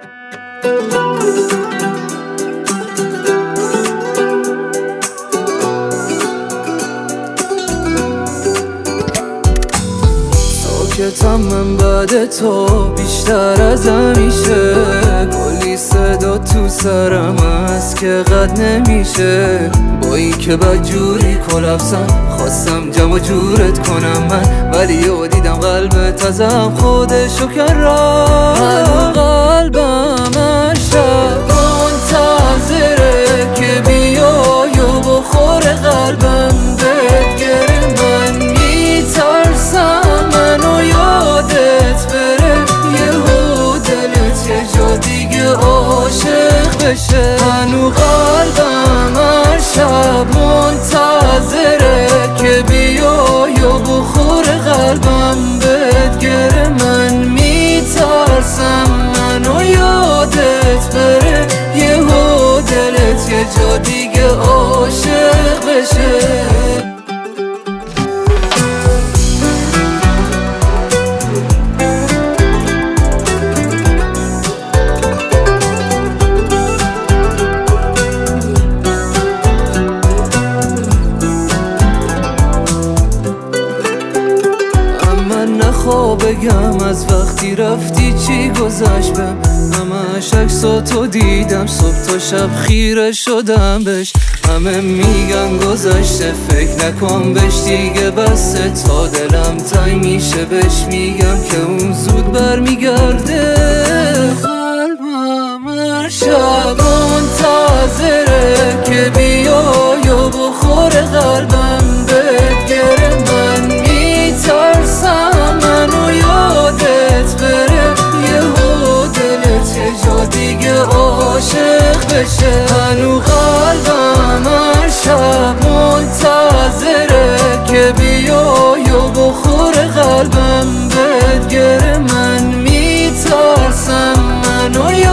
ساکتم من بعد تو بیشتر از همیشه، کلی صدا تو سرم هست که قد نمیشه. با این که بدجوری کلپسم خواستم جمع جورت کنم من، ولی یه دیدم قلبت ازم خودشو کرد. قلبم هر شب منتظره که بیای و بخوره قلبم بهت گره. من میترسم منو یادت بره، یهو دلت یه جا دیگه عاشق بشه. هنو قلبم هر شب منتظره که بیای و بخوره قلبم بهت گره. من میترسم منو یادت بره، یهو دلت یه جا دیگه عاشق بشه. نخوا بگم از وقتی رفتی چی گذشت بهم، همش عکساتو دیدم صبح تا شب خیره شدم بهش. همه میگن گذشته فکر نکن بهش دیگه بسه، تا دلم تنگ میشه بهش میگم که اون زود برمیگرده. قلبم هر شب منتظره که بیای و بخوره قلبم بهت گره. من میترسم منو یادت بره، یهو دلت یه جا دیگه عاشق بشه. هنو قلبم هر شب منتظره که بیای و بخوره قلبم بهت گره. من میترسم منو